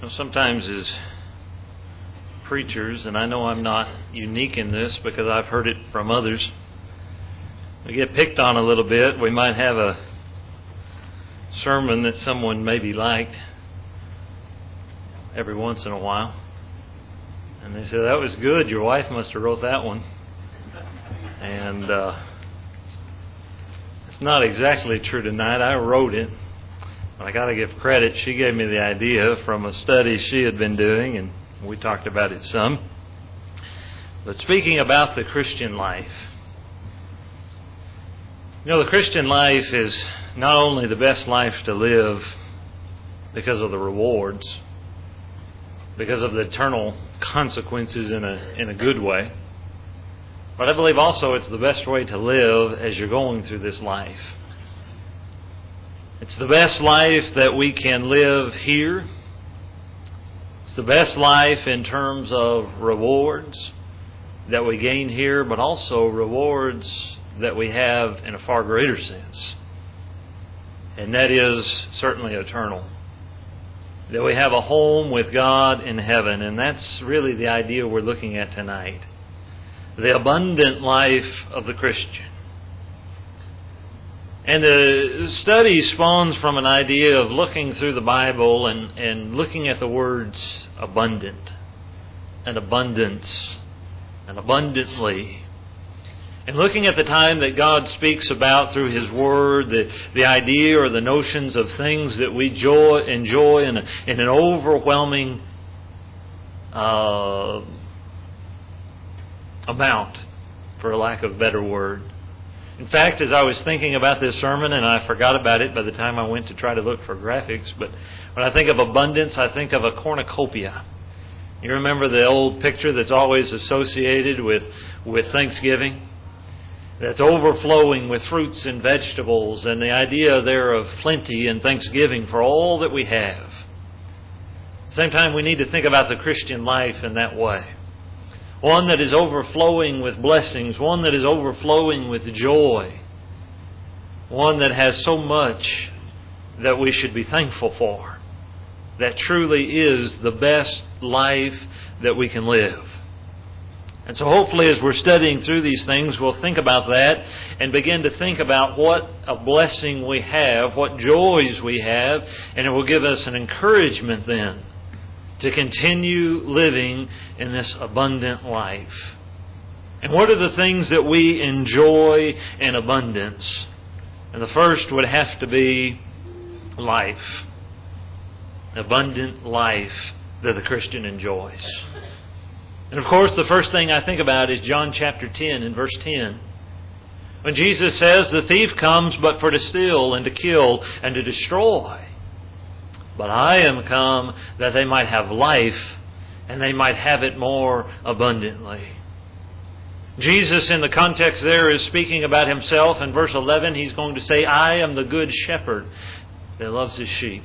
Sometimes as preachers, and I know I'm not unique in this because I've heard it from others, we get picked on a little bit. We might have a sermon that someone maybe liked every once in a while, and they say, "That was good. Your wife must have wrote that one." And it's not exactly true tonight. I wrote it. I got to give credit. She gave me the idea from a study she had been doing, and we talked about it some. But speaking about the Christian life, the Christian life is not only the best life to live because of the rewards, because of the eternal consequences in a good way, but I believe also it's the best way to live as you're going through this life. It's the best life that we can live here. It's the best life in terms of rewards that we gain here, but also rewards that we have in a far greater sense. And that is certainly eternal. That we have a home with God in heaven, and that's really the idea we're looking at tonight. The abundant life of the Christian. And the study spawns from an idea of looking through the Bible and looking at the words abundant and abundance and abundantly. And looking at the time that God speaks about through His Word, the idea or the notions of things that we enjoy in an overwhelming amount, for lack of a better word. In fact, as I was thinking about this sermon, and I forgot about it by the time I went to try to look for graphics, but when I think of abundance, I think of a cornucopia. You remember the old picture that's always associated with Thanksgiving? That's overflowing with fruits and vegetables, and the idea there of plenty and thanksgiving for all that we have. At the same time, we need to think about the Christian life in that way. One that is overflowing with blessings. One that is overflowing with joy. One that has so much that we should be thankful for. That truly is the best life that we can live. And so hopefully as we're studying through these things, we'll think about that and begin to think about what a blessing we have, what joys we have, and it will give us an encouragement then to continue living in this abundant life. And what are the things that we enjoy in abundance? And the first would have to be life. Abundant life that the Christian enjoys. And of course, the first thing I think about is John chapter 10 and verse 10. When Jesus says, "The thief comes but for to steal and to kill and to destroy. But I am come that they might have life, and they might have it more abundantly." Jesus, in the context there, is speaking about Himself. In verse 11, He's going to say, "I am the good shepherd that loves his sheep."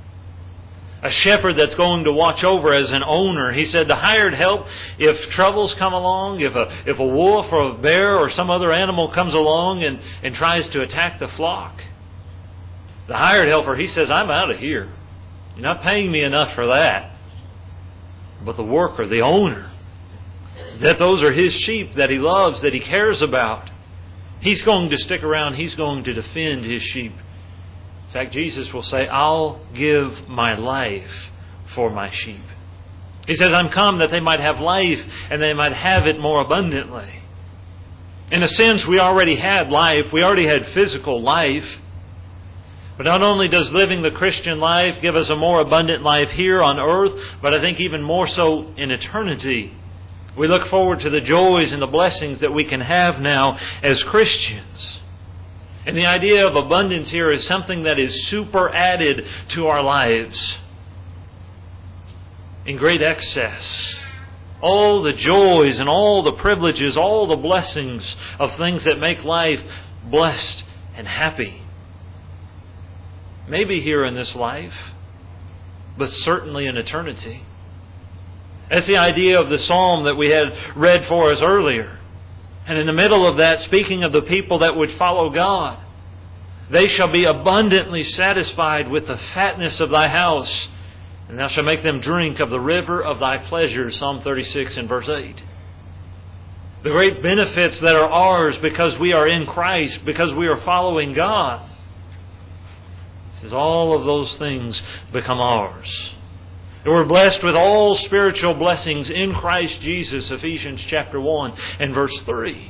A shepherd that's going to watch over as an owner. He said the hired help, if troubles come along, if a wolf or a bear or some other animal comes along and tries to attack the flock, the hired helper, he says, "I'm out of here. You're not paying me enough for that." But the worker, the owner, that those are his sheep that he loves, that he cares about, he's going to stick around. He's going to defend his sheep. In fact, Jesus will say, "I'll give my life for my sheep." He says, "I'm come that they might have life and they might have it more abundantly." In a sense, we already had life. We already had physical life. But not only does living the Christian life give us a more abundant life here on earth, but I think even more so in eternity. We look forward to the joys and the blessings that we can have now as Christians. And the idea of abundance here is something that is super added to our lives in great excess. All the joys and all the privileges, all the blessings of things that make life blessed and happy. Maybe here in this life, but certainly in eternity. That's the idea of the psalm that we had read for us earlier. And in the middle of that, speaking of the people that would follow God, they shall be abundantly satisfied with the fatness of thy house, And thou shalt make them drink of the river of thy pleasures, Psalm 36 and verse 8. The great benefits that are ours because we are in Christ, because we are following God. It says all of those things become ours. And we're blessed with all spiritual blessings in Christ Jesus, Ephesians chapter 1 and verse 3.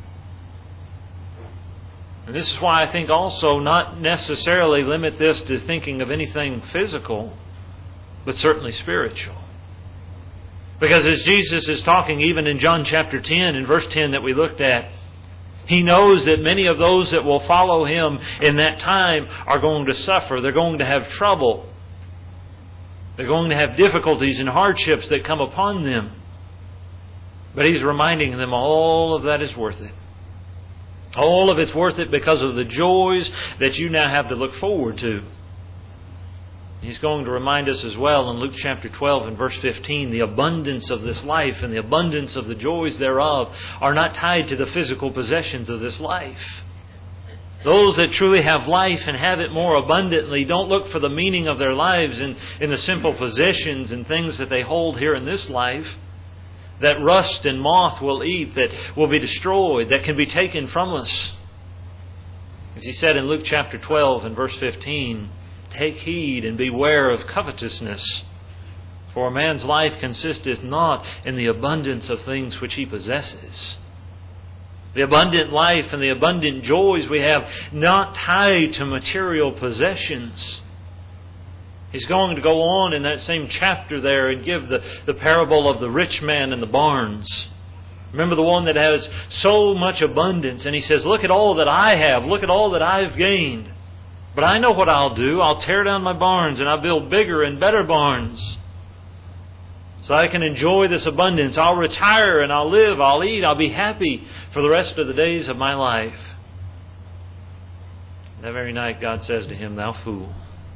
And this is why I think also not necessarily limit this to thinking of anything physical, but certainly spiritual. Because as Jesus is talking even in John chapter 10 and verse 10 that we looked at, He knows that many of those that will follow Him in that time are going to suffer. They're going to have trouble. They're going to have difficulties and hardships that come upon them. But He's reminding them all of that is worth it. All of it's worth it because of the joys that you now have to look forward to. He's going to remind us as well in Luke chapter 12 and verse 15, the abundance of this life and the abundance of the joys thereof are not tied to the physical possessions of this life. Those that truly have life and have it more abundantly don't look for the meaning of their lives in the simple possessions and things that they hold here in this life that rust and moth will eat, that will be destroyed, that can be taken from us. As He said in Luke chapter 12 and verse 15, take heed and beware of covetousness, for a man's life consisteth not in the abundance of things which he possesses. The abundant life and the abundant joys we have not tied to material possessions. He's going to go on in that same chapter there and give the parable of the rich man and the barns. Remember the one that has so much abundance, and he says, look at all that I have, look at all that I've gained. But I know what I'll do. I'll tear down my barns and I'll build bigger and better barns so I can enjoy this abundance. I'll retire and I'll live, I'll eat, I'll be happy for the rest of the days of my life. That very night God says to him, thou fool,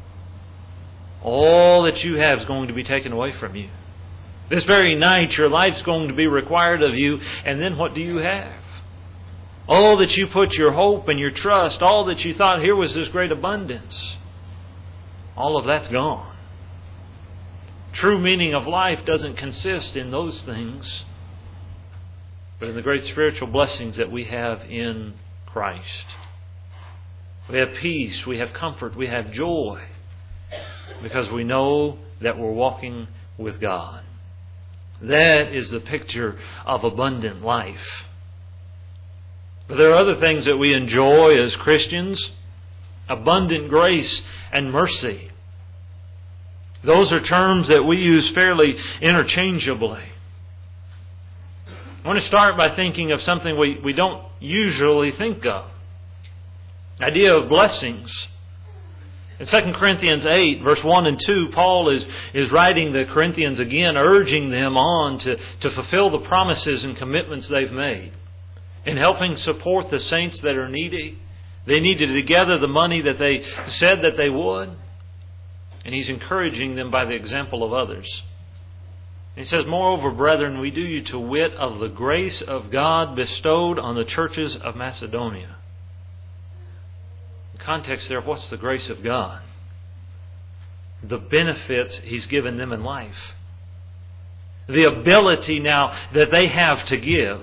all that you have is going to be taken away from you. This very night your life's going to be required of you, and then what do you have? All that you put your hope and your trust, all that you thought here was this great abundance, all of that's gone. True meaning of life doesn't consist in those things, but in the great spiritual blessings that we have in Christ. We have peace, we have comfort, we have joy, because we know that we're walking with God. That is the picture of abundant life. But there are other things that we enjoy as Christians. Abundant grace and mercy. Those are terms that we use fairly interchangeably. I want to start by thinking of something we don't usually think of. The idea of blessings. In 2 Corinthians 8, verse 1 and 2, Paul is writing the Corinthians again, urging them on to fulfill the promises and commitments they've made. In helping support the saints that are needy. They needed to gather the money that they said that they would. And he's encouraging them by the example of others. He says, moreover, brethren, we do you to wit of the grace of God bestowed on the churches of Macedonia. In context there, what's the grace of God? The benefits He's given them in life. The ability now that they have to give.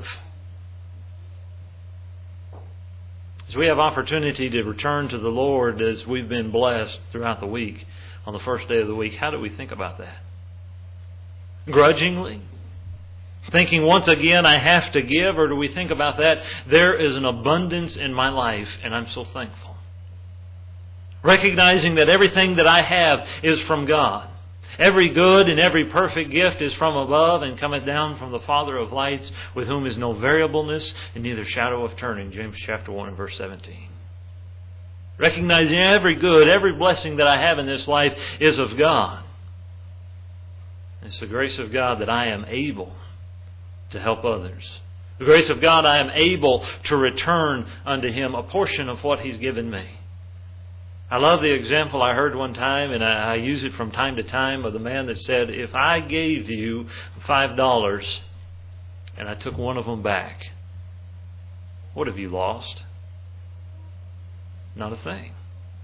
As we have opportunity to return to the Lord as we've been blessed throughout the week, on the first day of the week, how do we think about that? Grudgingly? Thinking once again I have to give? Or do we think about that? There is an abundance in my life and I'm so thankful. Recognizing that everything that I have is from God. Every good and every perfect gift is from above and cometh down from the Father of lights, with whom is no variableness and neither shadow of turning. James chapter 1 and verse 17. Recognizing every good, every blessing that I have in this life is of God. It's the grace of God that I am able to help others. The grace of God I am able to return unto Him a portion of what He's given me. I love the example I heard one time, and I use it from time to time, of the man that said, if I gave you $5 and I took one of them back, what have you lost? Not a thing.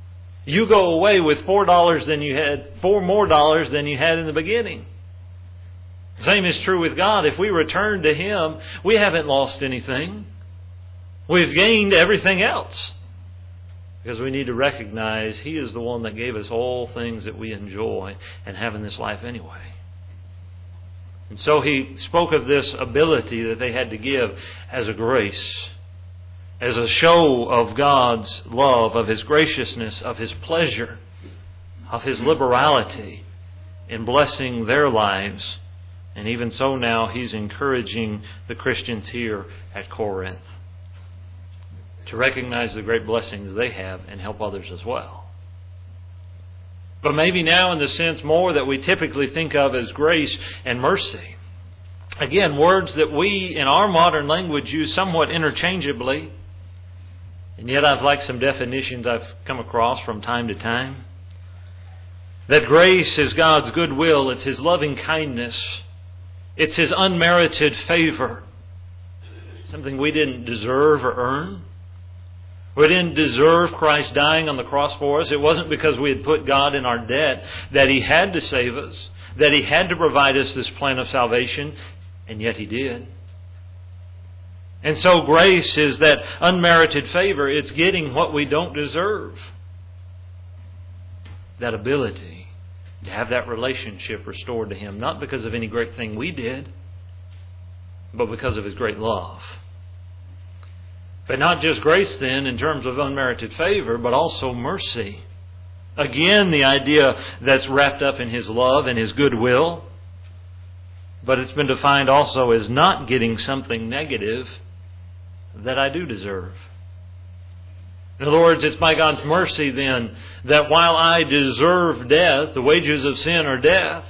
You go away with $4 more dollars than you had in the beginning. The same is true with God. If we return to Him, we haven't lost anything. We've gained everything else. Because we need to recognize He is the one that gave us all things that we enjoy and have in this life anyway. And so He spoke of this ability that they had to give as a grace, as a show of God's love, of His graciousness, of His pleasure, of His liberality in blessing their lives. And even so now He's encouraging the Christians here at Corinth to recognize the great blessings they have and help others as well. But maybe now in the sense more that we typically think of as grace and mercy. Again, words that we in our modern language use somewhat interchangeably. And yet I've liked some definitions I've come across from time to time. That grace is God's goodwill. It's His loving kindness. It's His unmerited favor. Something we didn't deserve or earn. We didn't deserve Christ dying on the cross for us. It wasn't because we had put God in our debt that He had to save us, that He had to provide us this plan of salvation, and yet He did. And so grace is that unmerited favor. It's getting what we don't deserve. That ability to have that relationship restored to Him, not because of any great thing we did, but because of His great love. But not just grace then in terms of unmerited favor, but also mercy. Again, the idea that's wrapped up in His love and His goodwill. But it's been defined also as not getting something negative that I do deserve. In other words, it's by God's mercy then that while I deserve death, the wages of sin are death.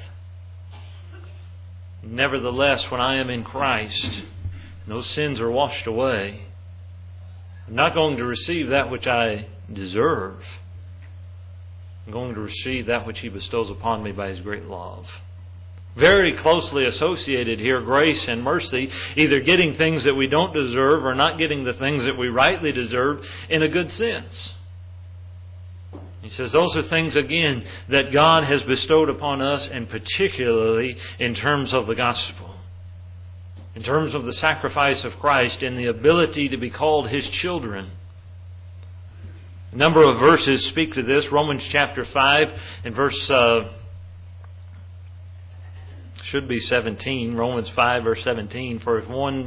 Nevertheless, when I am in Christ, those sins are washed away. I'm not going to receive that which I deserve. I'm going to receive that which He bestows upon me by His great love. Very closely associated here, grace and mercy, either getting things that we don't deserve or not getting the things that we rightly deserve in a good sense. He says those are things, again, that God has bestowed upon us, and particularly in terms of the gospel. In terms of the sacrifice of Christ and the ability to be called His children. A number of verses speak to this. Romans chapter 5 and verse should be 17. Romans 5 verse 17. For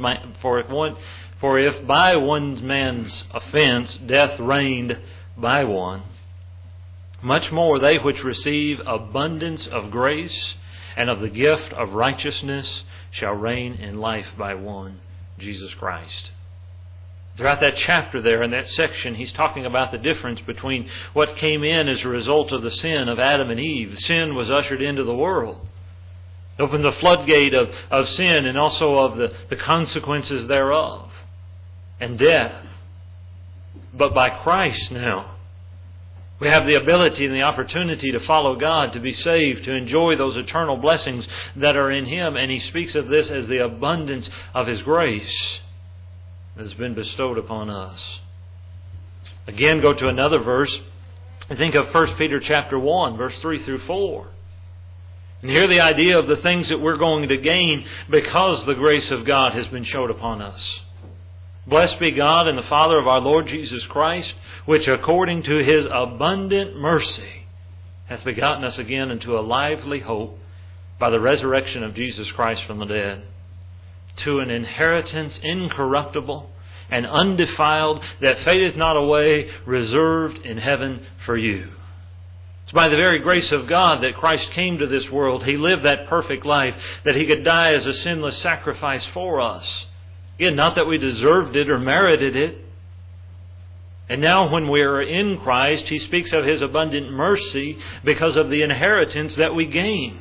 if by one man's offense death reigned by one, much more they which receive abundance of grace and of the gift of righteousness shall reign in life by one, Jesus Christ. Throughout that chapter there, in that section, he's talking about the difference between what came in as a result of the sin of Adam and Eve. Sin was ushered into the world. It opened the floodgate of sin and also of the consequences thereof. And death. But by Christ now, we have the ability and the opportunity to follow God, to be saved, to enjoy those eternal blessings that are in Him. And He speaks of this as the abundance of His grace that has been bestowed upon us. Again, go to another verse. I think of 1 Peter chapter 1, verse 3 through 4. And here the idea of the things that we're going to gain because the grace of God has been showed upon us. Blessed be God and the Father of our Lord Jesus Christ, which according to His abundant mercy hath begotten us again into a lively hope by the resurrection of Jesus Christ from the dead, to an inheritance incorruptible and undefiled, that fadeth not away, reserved in heaven for you. It's by the very grace of God that Christ came to this world. He lived that perfect life, that He could die as a sinless sacrifice for us. Again, not that we deserved it or merited it. And now when we are in Christ, He speaks of His abundant mercy because of the inheritance that we gain.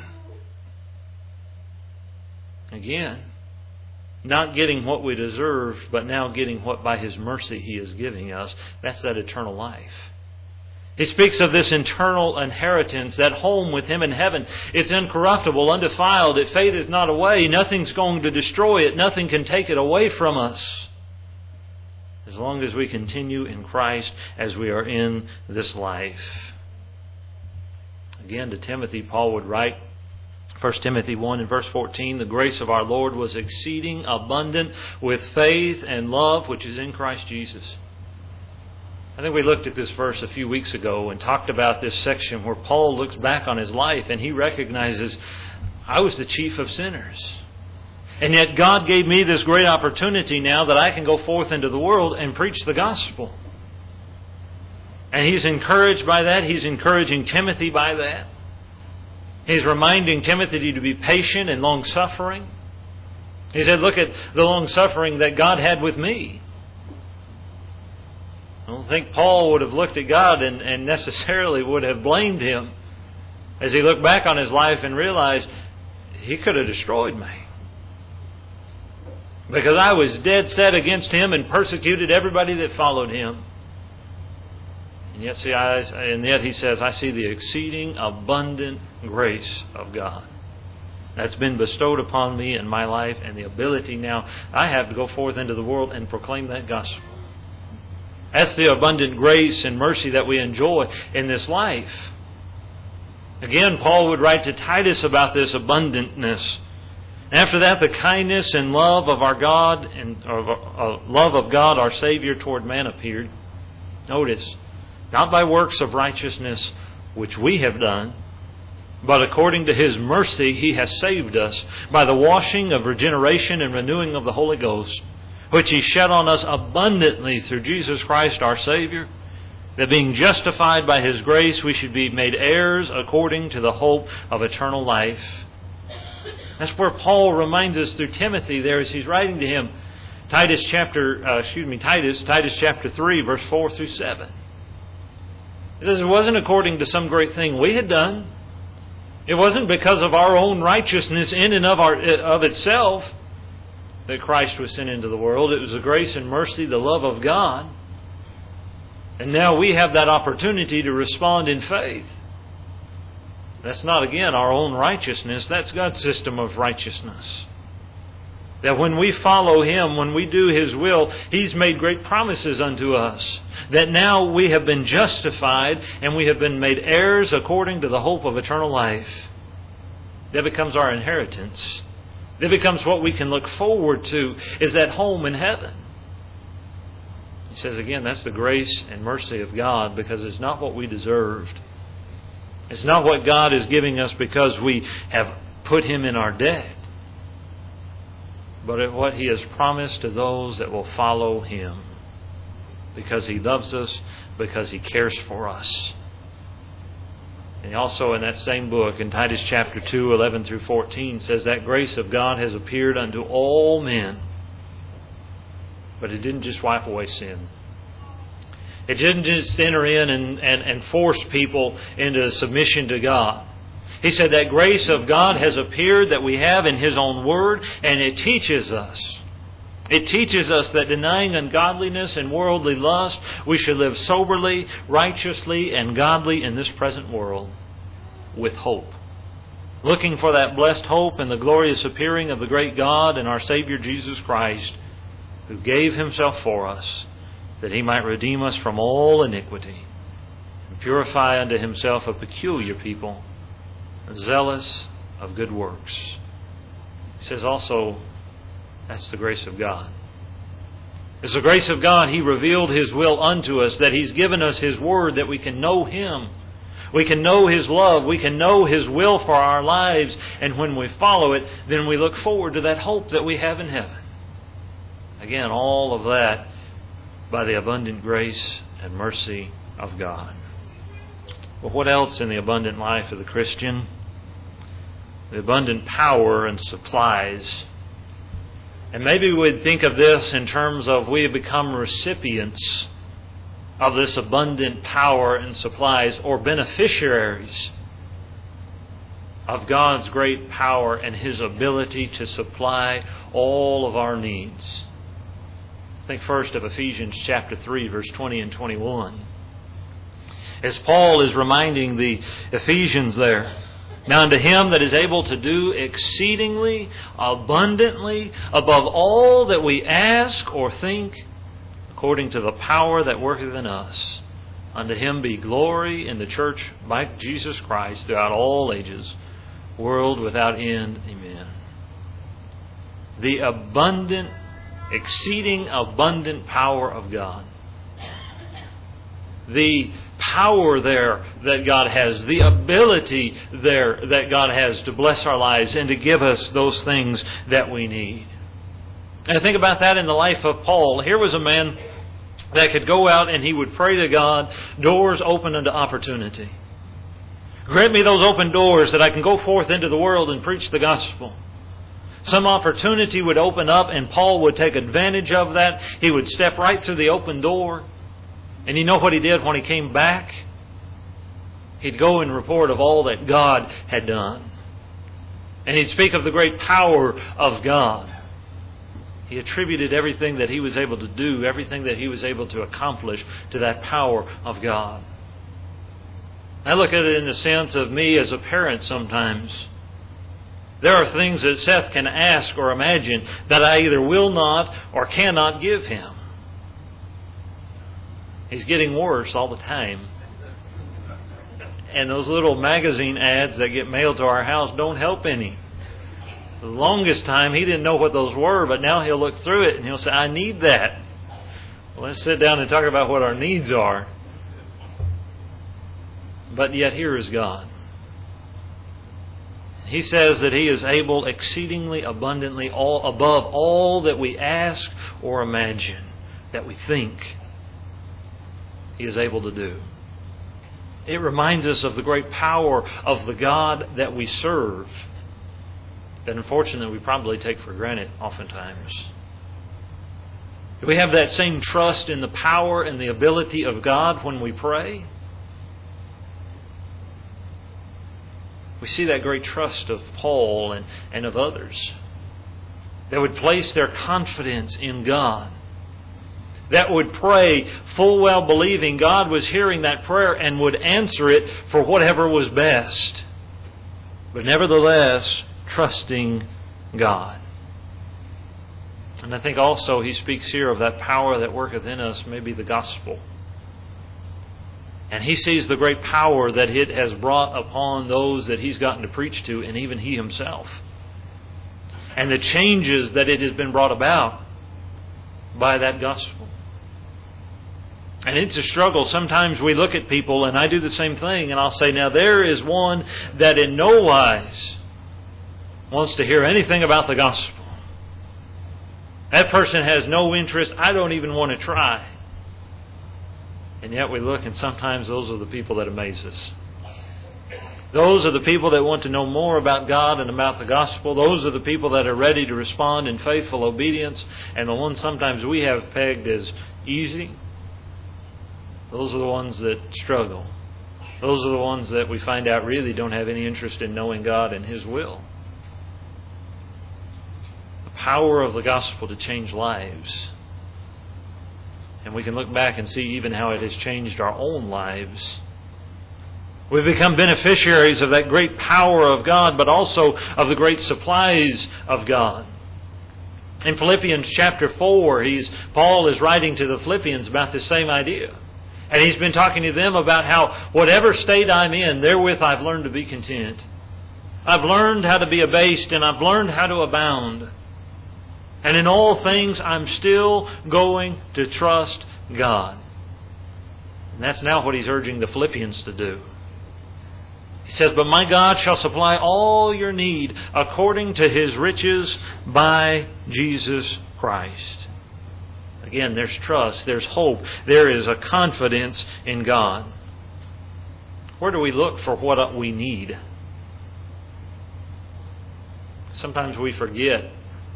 Again, not getting what we deserve, but now getting what by His mercy He is giving us. That's that eternal life. He speaks of this eternal inheritance, that home with Him in heaven. It's incorruptible, undefiled. It fadeth not away. Nothing's going to destroy it. Nothing can take it away from us. As long as we continue in Christ as we are in this life. Again, to Timothy, Paul would write, 1 Timothy 1 and verse 14, the grace of our Lord was exceeding abundant with faith and love which is in Christ Jesus. I think we looked at this verse a few weeks ago and talked about this section where Paul looks back on his life and he recognizes, I was the chief of sinners. And yet God gave me this great opportunity now that I can go forth into the world and preach the gospel. And he's encouraged by that. He's encouraging Timothy by that. He's reminding Timothy to be patient and long-suffering. He said, look at the long-suffering that God had with me. I don't think Paul would have looked at God and necessarily would have blamed Him as he looked back on his life and realized He could have destroyed me. Because I was dead set against Him and persecuted everybody that followed Him. And yet he says, I see the exceeding abundant grace of God that's been bestowed upon me in my life, and the ability now I have to go forth into the world and proclaim that gospel. That's the abundant grace and mercy that we enjoy in this life. Again, Paul would write to Titus about this abundantness. After that, the kindness and love of our God and love of God, our Savior, toward man appeared. Notice, not by works of righteousness which we have done, but according to His mercy He has saved us by the washing of regeneration and renewing of the Holy Ghost, which He shed on us abundantly through Jesus Christ our Savior, that being justified by His grace we should be made heirs according to the hope of eternal life. That's where Paul reminds us through Timothy there as he's writing to him. Titus chapter 3, verse 4 through 7. He says it wasn't according to some great thing we had done. It wasn't because of our own righteousness in and of itself that Christ was sent into the world. It was the grace and mercy, the love of God. And now we have that opportunity to respond in faith. That's not, again, our own righteousness. That's God's system of righteousness. That when we follow Him, when we do His will, He's made great promises unto us. That now we have been justified and we have been made heirs according to the hope of eternal life. That becomes our inheritance. That becomes what we can look forward to, is that home in heaven. He says again, that's the grace and mercy of God, because it's not what we deserved. It's not what God is giving us because we have put Him in our debt, but what He has promised to those that will follow Him, because He loves us, because He cares for us. And also in that same book, in Titus chapter 2, 11 through 14, says that grace of God has appeared unto all men. But it didn't just wipe away sin. It didn't just enter in and force people into submission to God. He said that grace of God has appeared that we have in His own Word, and it teaches us. It teaches us that denying ungodliness and worldly lust, we should live soberly, righteously, and godly in this present world with hope. Looking for that blessed hope and the glorious appearing of the great God and our Savior Jesus Christ, who gave Himself for us, that He might redeem us from all iniquity and purify unto Himself a peculiar people, zealous of good works. He says also, that's the grace of God. It's the grace of God. He revealed His will unto us, that He's given us His Word, that we can know Him. We can know His love. We can know His will for our lives. And when we follow it, then we look forward to that hope that we have in heaven. Again, all of that by the abundant grace and mercy of God. But what else in the abundant life of the Christian? The abundant power and supplies. And maybe we'd think of this in terms of we have become recipients of this abundant power and supplies, or beneficiaries of God's great power and His ability to supply all of our needs. Think first of Ephesians chapter 3, verse 20 and 21. As Paul is reminding the Ephesians there, now unto Him that is able to do exceedingly abundantly above all that we ask or think, according to the power that worketh in us. Unto Him be glory in the church by Jesus Christ throughout all ages, world without end. Amen. The abundant, exceeding abundant power of God. The power there that God has, the ability there that God has to bless our lives and to give us those things that we need. And I think about that in the life of Paul. Here was a man that could go out and he would pray to God, doors open unto opportunity. Grant me those open doors that I can go forth into the world and preach the gospel. Some opportunity would open up and Paul would take advantage of that. He would step right through the open door. And you know what he did when he came back? He'd go and report of all that God had done. And he'd speak of the great power of God. He attributed everything that he was able to do, everything that he was able to accomplish to that power of God. I look at it in the sense of me as a parent sometimes. There are things that Seth can ask or imagine that I either will not or cannot give him. He's getting worse all the time. And those little magazine ads that get mailed to our house don't help any. The longest time he didn't know what those were, but now he'll look through it and he'll say, I need that. Well, let's sit down and talk about what our needs are. But yet here is God. He says that He is able exceedingly abundantly above all that we ask or imagine, that we think. He is able to do. It reminds us of the great power of the God that we serve, that unfortunately we probably take for granted oftentimes. Do we have that same trust in the power and the ability of God when we pray? We see that great trust of Paul and of others that would place their confidence in God, that would pray full well believing God was hearing that prayer and would answer it for whatever was best, but nevertheless trusting God. And I think also he speaks here of that power that worketh in us, maybe the gospel. And he sees the great power that it has brought upon those that he's gotten to preach to, and even he himself. And the changes that it has been brought about by that gospel. And it's a struggle. Sometimes we look at people, and I do the same thing, and I'll say, now there is one that in no wise wants to hear anything about the gospel. That person has no interest. I don't even want to try. And yet we look, and sometimes those are the people that amaze us. Those are the people that want to know more about God and about the gospel. Those are the people that are ready to respond in faithful obedience. And the ones sometimes we have pegged as easy, those are the ones that struggle. Those are the ones that we find out really don't have any interest in knowing God and His will. The power of the gospel to change lives. And we can look back and see even how it has changed our own lives. We've become beneficiaries of that great power of God, but also of the great supplies of God. In Philippians chapter 4, Paul is writing to the Philippians about this same idea. And he's been talking to them about how whatever state I'm in, therewith I've learned to be content. I've learned how to be abased, and I've learned how to abound. And in all things, I'm still going to trust God. And that's now what he's urging the Philippians to do. He says, but my God shall supply all your need according to His riches by Jesus Christ. Again, there's trust, there's hope, there is a confidence in God. Where do we look for what we need? Sometimes we forget.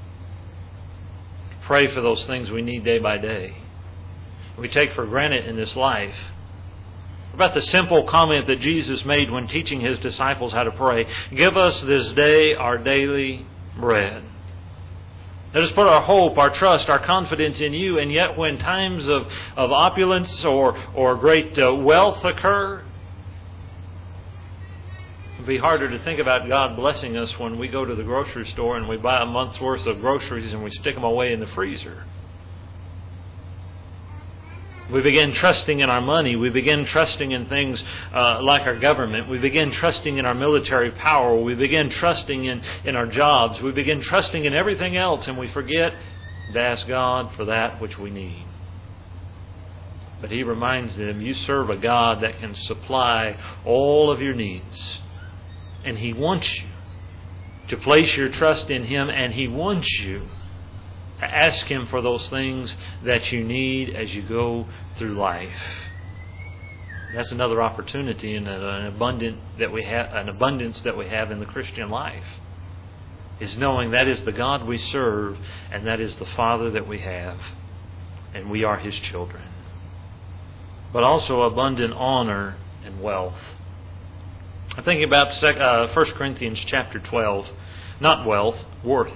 Pray for those things we need day by day. We take for granted in this life. About the simple comment that Jesus made when teaching His disciples how to pray. Give us this day our daily bread. Let us put our hope, our trust, our confidence in You. And yet when times of opulence or great wealth occur, it would be harder to think about God blessing us when we go to the grocery store and we buy a month's worth of groceries and we stick them away in the freezer. We begin trusting in our money. We begin trusting in things like our government. We begin trusting in our military power. We begin trusting in our jobs. We begin trusting in everything else, and we forget to ask God for that which we need. But He reminds them, you serve a God that can supply all of your needs. And He wants you to place your trust in Him, and He wants you to ask Him for those things that you need as you go through life. That's another opportunity and an abundance that we have in the Christian life, is knowing that is the God we serve, and that is the Father that we have, and we are His children. But also abundant honor and wealth. I'm thinking about 1 Corinthians chapter 12. Not wealth, worth.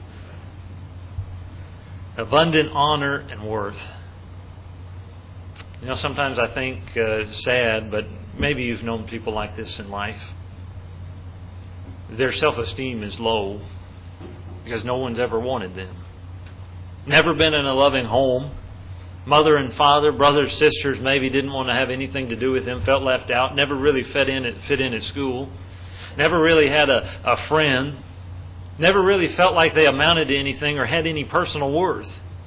Abundant honor and worth. You know, sometimes I think it's sad, but maybe you've known people like this in life. Their self-esteem is low because no one's ever wanted them. Never been in a loving home. Mother and father, brothers, sisters maybe didn't want to have anything to do with them, felt left out, never really fit in at school, never really had a friend, never really felt like they amounted to anything or had any personal worth.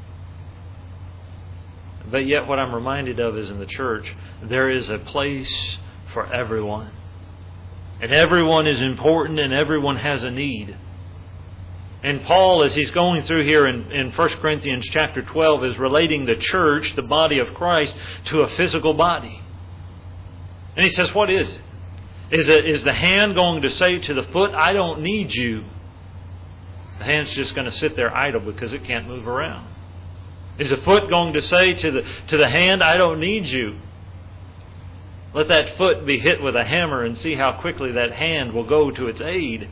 But yet what I'm reminded of is in the church, there is a place for everyone. And everyone is important, and everyone has a need. And Paul, as he's going through here in 1 Corinthians chapter 12, is relating the church, the body of Christ, to a physical body. And he says, what is it? Is the hand going to say to the foot, I don't need you? The hand's just going to sit there idle because it can't move around. Is the foot going to say to the hand, I don't need you? Let that foot be hit with a hammer and see how quickly that hand will go to its aid.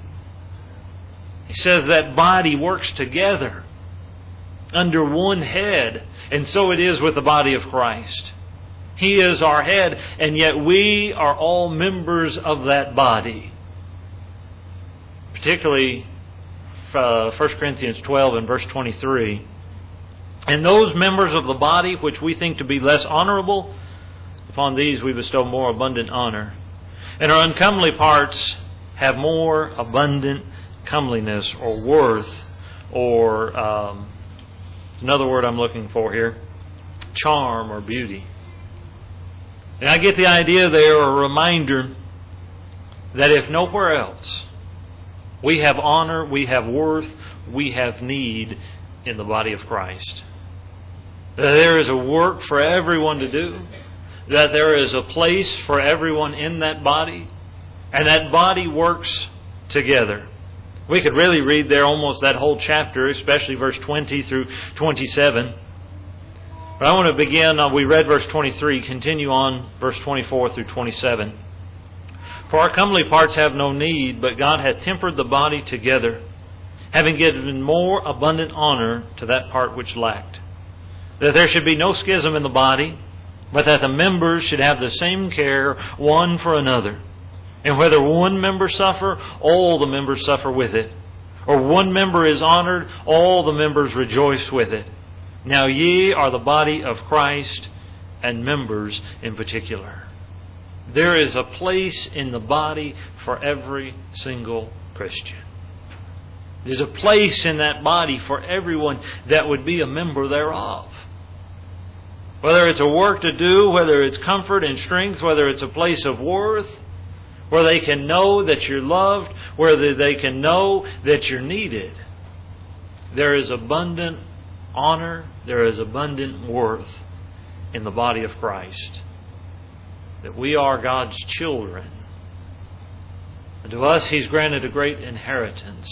He says that body works together under one head. And so it is with the body of Christ. He is our head, and yet we are all members of that body. Particularly 1 Corinthians 12 and verse 23. And those members of the body which we think to be less honorable, upon these we bestow more abundant honor. And our uncomely parts have more abundant comeliness or worth, or another word I'm looking for here, charm or beauty. And I get the idea there, a reminder that if nowhere else, we have honor, we have worth, we have need in the body of Christ. That there is a work for everyone to do, that there is a place for everyone in that body, and that body works together. We could really read there almost that whole chapter, especially verse 20 through 27. But I want to begin, we read verse 23, continue on verse 24 through 27. For our comely parts have no need, but God hath tempered the body together, having given more abundant honor to that part which lacked. That there should be no schism in the body, but that the members should have the same care one for another. And whether one member suffer, all the members suffer with it. Or one member is honored, all the members rejoice with it. Now ye are the body of Christ, and members in particular. There is a place in the body for every single Christian. There's a place in that body for everyone that would be a member thereof. Whether it's a work to do, whether it's comfort and strength, whether it's a place of worth, where they can know that you're loved, where they can know that you're needed. There is abundant honor, there is abundant worth in the body of Christ. That we are God's children. And to us He's granted a great inheritance.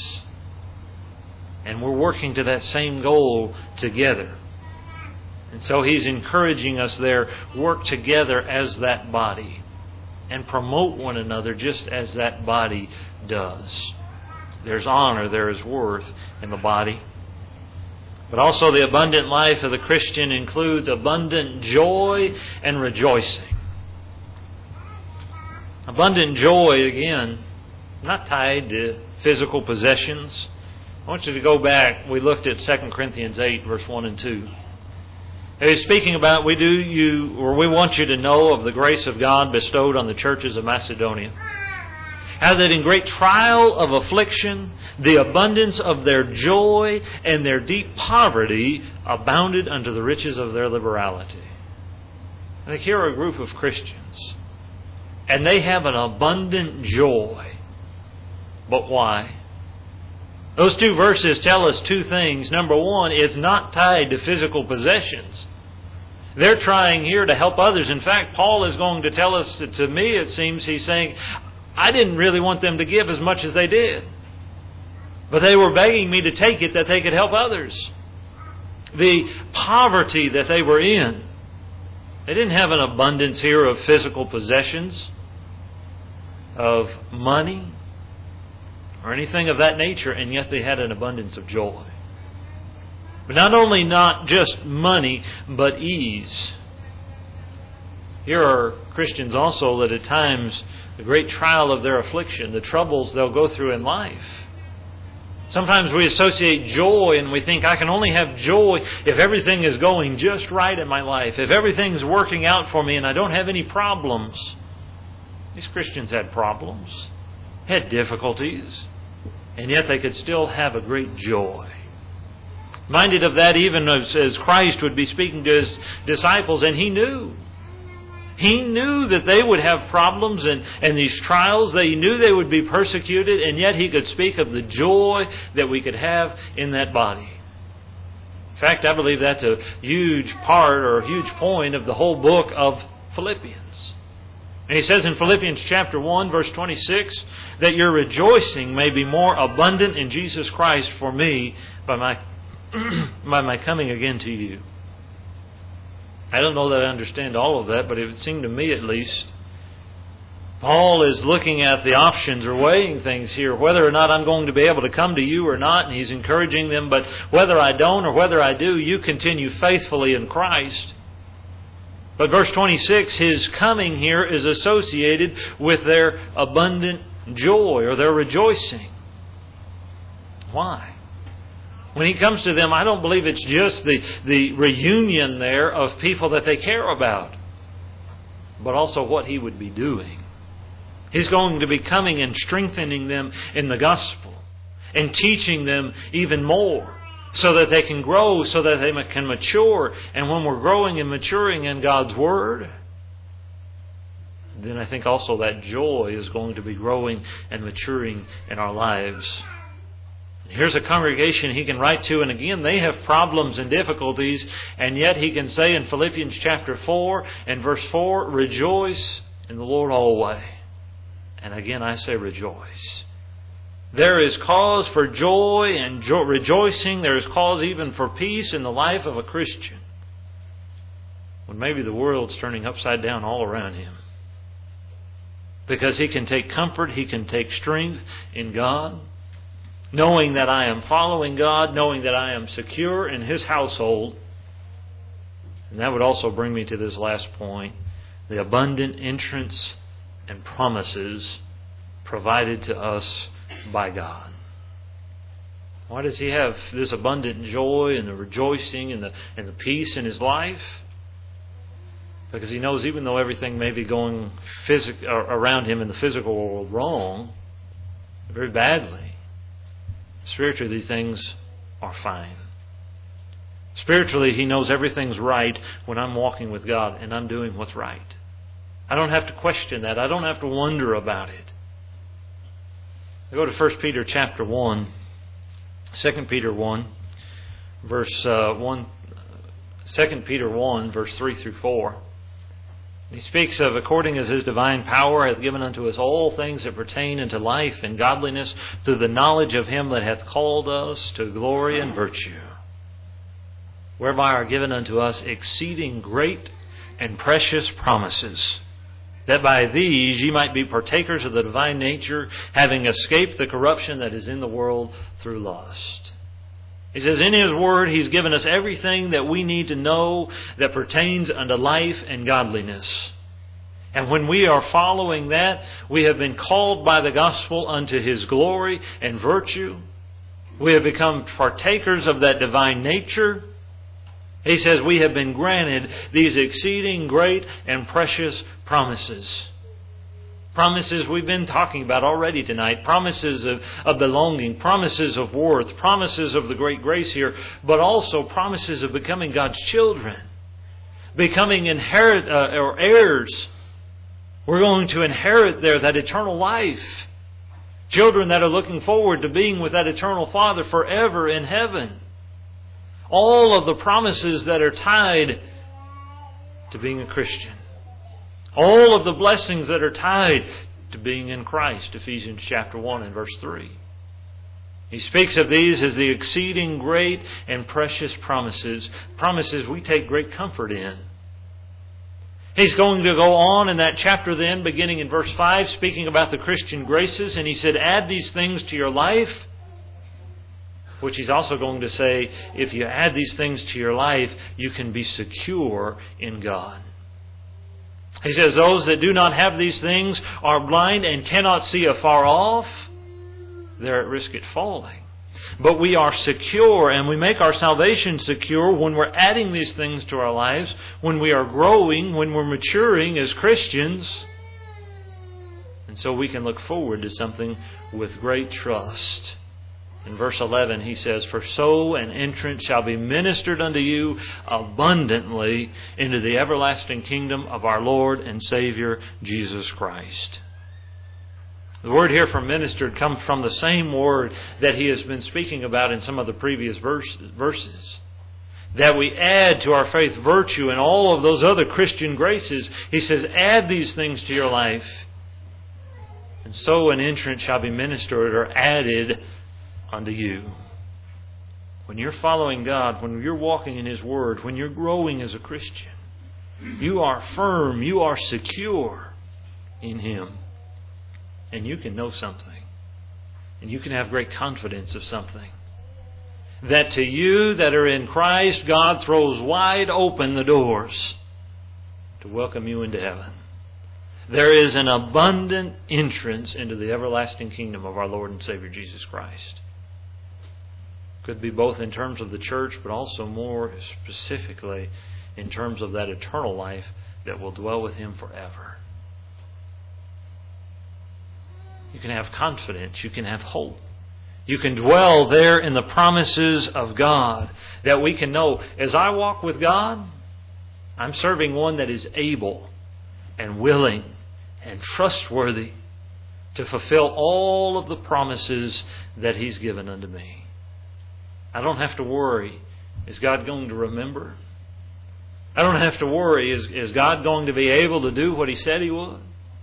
And we're working to that same goal together. And so He's encouraging us there, work together as that body. And promote one another just as that body does. There's honor, there is worth in the body. But also the abundant life of the Christian includes abundant joy and rejoicing. Abundant joy, again, not tied to physical possessions. I want you to go back. We looked at 2 Corinthians 8, verse 1 and 2. He's speaking about we want you to know of the grace of God bestowed on the churches of Macedonia. How that in great trial of affliction, the abundance of their joy and their deep poverty abounded unto the riches of their liberality. I think here are a group of Christians, and they have an abundant joy. But why? Those two verses tell us two things. Number one, it's not tied to physical possessions. They're trying here to help others. In fact, Paul is going to tell us, to me it seems, he's saying, I didn't really want them to give as much as they did. But they were begging me to take it that they could help others. The poverty that they were in, they didn't have an abundance here of physical possessions, of money, or anything of that nature, and yet they had an abundance of joy. But not just money, but ease. Here are Christians also that at times the great trial of their affliction, the troubles they'll go through in life. Sometimes we associate joy and we think I can only have joy if everything is going just right in my life, if everything's working out for me and I don't have any problems. These Christians had problems, had difficulties, and yet they could still have a great joy. Minded of that even as Christ would be speaking to His disciples, and He knew that they would have problems and these trials. He knew they would be persecuted, and yet He could speak of the joy that we could have in that body. In fact, I believe that's a huge part or a huge point of the whole book of Philippians. And he says in Philippians chapter 1, verse 26, that your rejoicing may be more abundant in Jesus Christ for me by my coming again to you. I don't know that I understand all of that, but it would seem to me at least, Paul is looking at the options or weighing things here, whether or not I'm going to be able to come to you or not, and he's encouraging them, but whether I don't or whether I do, you continue faithfully in Christ. But verse 26, his coming here is associated with their abundant joy or their rejoicing. Why? When He comes to them, I don't believe it's just the reunion there of people that they care about, but also what He would be doing. He's going to be coming and strengthening them in the gospel and teaching them even more so that they can grow, so that they can mature. And when we're growing and maturing in God's Word, then I think also that joy is going to be growing and maturing in our lives. Here's a congregation he can write to, and again, they have problems and difficulties, and yet he can say in Philippians chapter 4 and verse 4, rejoice in the Lord always. And again, I say rejoice. There is cause for joy and rejoicing. There is cause even for peace in the life of a Christian, when maybe the world's turning upside down all around him. Because he can take comfort, he can take strength in God, knowing that I am following God, knowing that I am secure in His household. And that would also bring me to this last point, the abundant entrance and promises provided to us by God. Why does he have this abundant joy and the rejoicing and the peace in his life? Because he knows even though everything may be going around him in the physical world wrong, very badly, spiritually things are fine. Spiritually, he knows everything's right when I'm walking with God and I'm doing what's right. I don't have to question that. I don't have to wonder about it. I go to 1 Peter chapter 1, 2 Peter 1, verse 1, 2 Peter 1, verse 3 through 4. He speaks of, according as His divine power hath given unto us all things that pertain unto life and godliness, through the knowledge of Him that hath called us to glory and virtue, whereby are given unto us exceeding great and precious promises, that by these ye might be partakers of the divine nature, having escaped the corruption that is in the world through lust. He says in His Word He's given us everything that we need to know that pertains unto life and godliness. And when we are following that, we have been called by the gospel unto His glory and virtue. We have become partakers of that divine nature. He says we have been granted these exceeding great and precious promises. Promises we've been talking about already tonight. Promises of belonging. Promises of worth. Promises of the great grace here. But also promises of becoming God's children. Becoming or heirs. We're going to inherit there that eternal life. Children that are looking forward to being with that eternal Father forever in heaven. All of the promises that are tied to being a Christian. All of the blessings that are tied to being in Christ. Ephesians chapter 1 and verse 3. He speaks of these as the exceeding great and precious promises. Promises we take great comfort in. He's going to go on in that chapter then, beginning in verse 5, speaking about the Christian graces. And he said, add these things to your life. Which he's also going to say, if you add these things to your life, you can be secure in God. He says, those that do not have these things are blind and cannot see afar off. They're at risk at falling. But we are secure, and we make our salvation secure when we're adding these things to our lives, when we are growing, when we're maturing as Christians. And so we can look forward to something with great trust. In verse 11 he says, for so an entrance shall be ministered unto you abundantly into the everlasting kingdom of our Lord and Savior Jesus Christ. The word here for ministered comes from the same word that he has been speaking about in some of the previous verses. That we add to our faith virtue and all of those other Christian graces. He says, add these things to your life. And so an entrance shall be ministered or added unto you. When you're following God, when you're walking in His Word, when you're growing as a Christian, you are firm, you are secure in Him. And you can know something. And you can have great confidence of something. That to you that are in Christ, God throws wide open the doors to welcome you into heaven. There is an abundant entrance into the everlasting kingdom of our Lord and Savior Jesus Christ. Could be both in terms of the church, but also more specifically in terms of that eternal life that will dwell with Him forever. You can have confidence. You can have hope. You can dwell there in the promises of God, that we can know, as I walk with God, I'm serving one that is able and willing and trustworthy to fulfill all of the promises that He's given unto me. I don't have to worry, is God going to remember? I don't have to worry, is God going to be able to do what He said He would?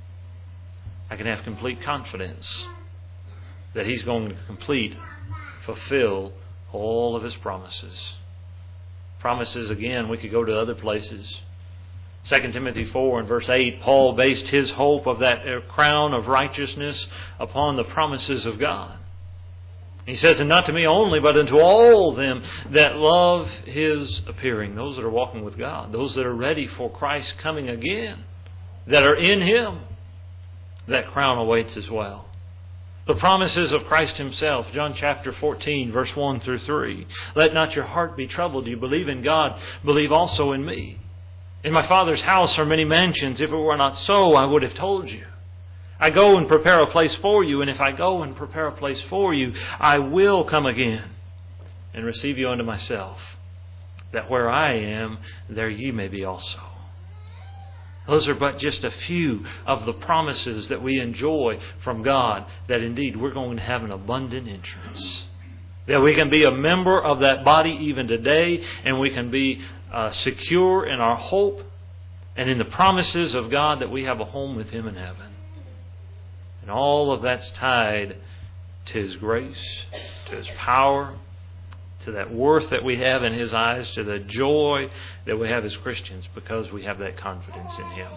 I can have complete confidence that He's going to fulfill all of His promises. Promises, again, we could go to other places. 2 Timothy 4 and verse 8, Paul based his hope of that crown of righteousness upon the promises of God. He says, and not to me only, but unto all them that love His appearing. Those that are walking with God. Those that are ready for Christ coming again. That are in Him. That crown awaits as well. The promises of Christ Himself. John chapter 14, verse 1 through 3. Let not your heart be troubled. You believe in God. Believe also in me. In my Father's house are many mansions. If it were not so, I would have told you. I go and prepare a place for you, and if I go and prepare a place for you, I will come again and receive you unto myself, that where I am, there ye may be also. Those are but just a few of the promises that we enjoy from God, that indeed we're going to have an abundant entrance. That we can be a member of that body even today, and we can be secure in our hope and in the promises of God that we have a home with Him in heaven. And all of that's tied to His grace, to His power, to that worth that we have in His eyes, to the joy that we have as Christians because we have that confidence in Him.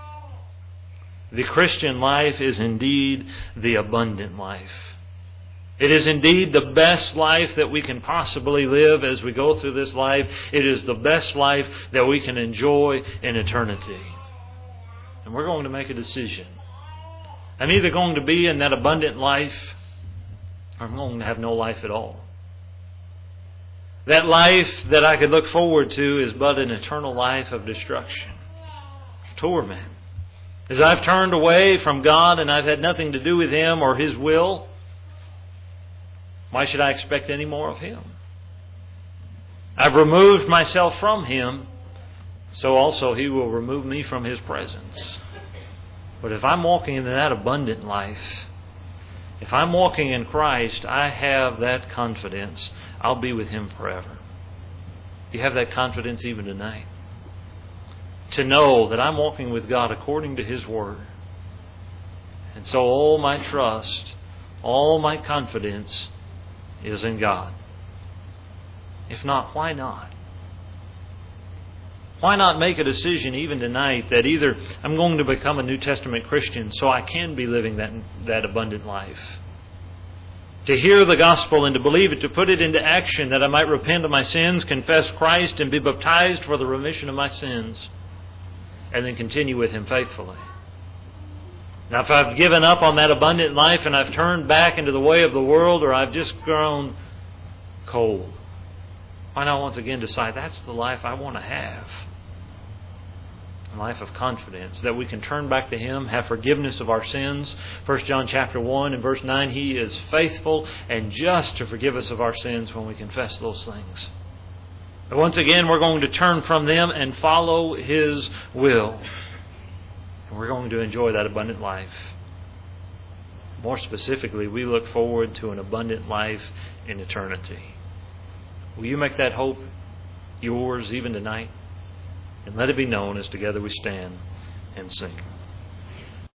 The Christian life is indeed the abundant life. It is indeed the best life that we can possibly live as we go through this life. It is the best life that we can enjoy in eternity. And we're going to make a decision. I'm either going to be in that abundant life or I'm going to have no life at all. that life that I could look forward to is but an eternal life of destruction, torment. As I've turned away from God and I've had nothing to do with Him or His will, why should I expect any more of Him? I've removed myself from Him, so also He will remove me from His presence. But if I'm walking in that abundant life, if I'm walking in Christ, I have that confidence. I'll be with Him forever. Do you have that confidence even tonight? To know that I'm walking with God according to His Word. And so all my trust, all my confidence is in God. If not, why not? Why not make a decision even tonight that either I'm going to become a New Testament Christian so I can be living that abundant life. To hear the gospel and to believe it, to put it into action that I might repent of my sins, confess Christ and be baptized for the remission of my sins, and then continue with Him faithfully. Now if I've given up on that abundant life and I've turned back into the way of the world, or I've just grown cold, why not once again decide that's the life I want to have? A life of confidence that we can turn back to Him, have forgiveness of our sins. 1 John chapter 1 and verse 9, He is faithful and just to forgive us of our sins when we confess those things. But once again, we're going to turn from them and follow His will. And we're going to enjoy that abundant life. More specifically, we look forward to an abundant life in eternity. Will you make that hope yours even tonight? And let it be known as together we stand and sing.